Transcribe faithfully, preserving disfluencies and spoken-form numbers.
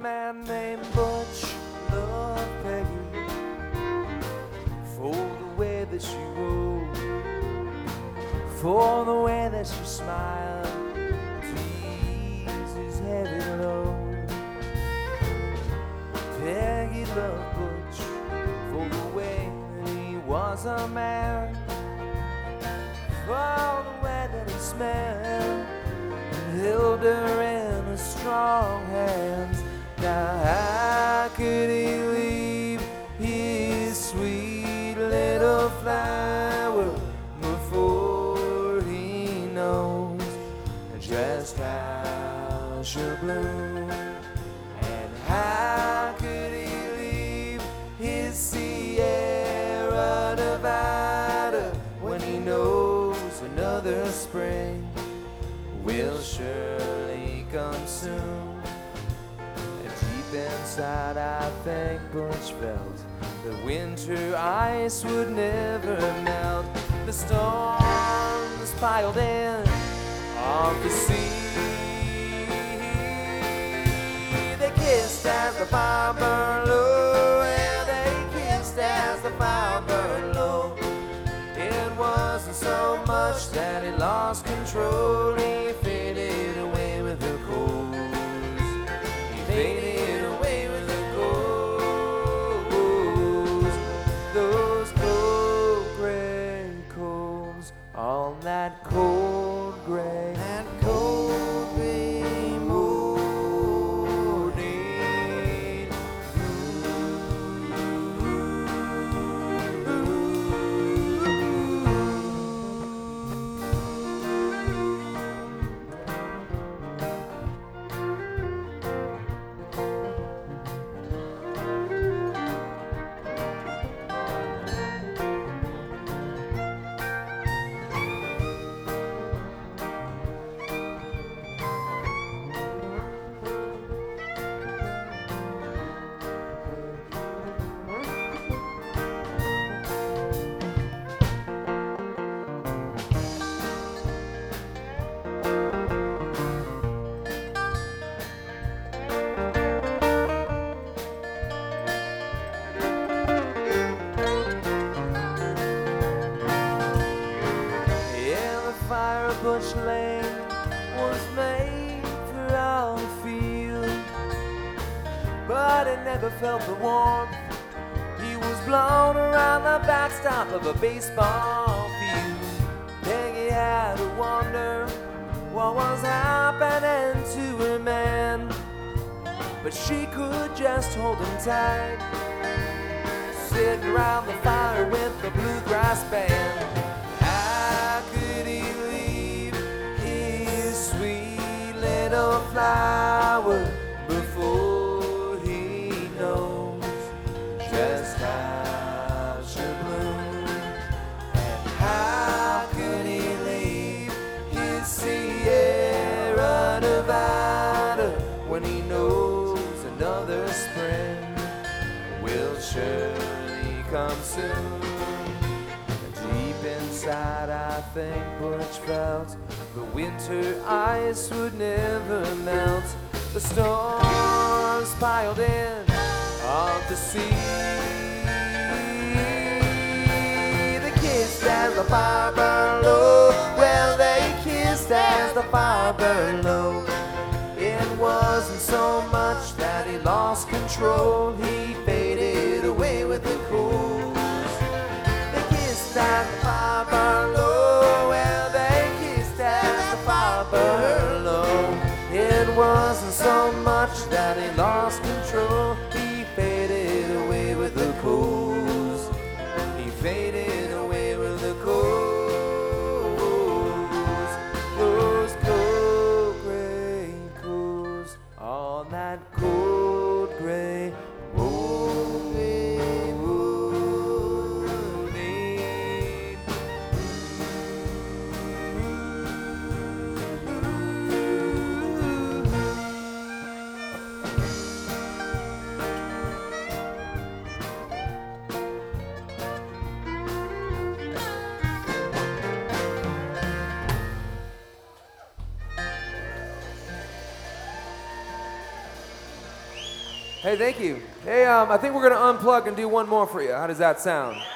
man named Butch loved Peggy for the way that she wore, for the way that she smiled to ease his heavy load. Peggy loved Butch for the way that he was a man, for the way that he smelled, and held her in his strong hands. Now how could he leave his sweet little flower before he knows just how she'll bloom? And how could he leave his Sierra Nevada when he knows another spring will surely come soon? And deep inside I think Butch felt that winter ice would never melt. The storms piled in on the sea. They kissed as the fire burned low, and they kissed as the fire burned low. It wasn't so much that he lost control. He faded away with the coals. He faded away with the coals. Those cold gray coals on that cold gray, that cold gray morning. Butch Lane was made for our field, but it never felt the warmth. He was blown around the backstop of a baseball field. Peggy had to wonder what was happening to her man, but she could just hold him tight, sitting around the fire with the bluegrass band. How could he leave his sweet little flower before he knows just how she'll bloom? And how could he leave his Sierra Nevada when he knows another spring will surely come soon? Deep inside I think Butch felt the winter ice would never melt. The storms piled in of the sea. They kissed as the fire burned low. Well, they kissed as the fire burned low. It wasn't so much that he lost control. He faded away with the coals. They kissed as the fire burned low. Well, they kissed as the fire burned low. It wasn't so much that he lost control. He faded away with the coals. He faded away with the coals. Those cold gray coals on that cold gray morning. Hey, thank you. Hey, um, I think we're gonna unplug and do one more for you. How does that sound?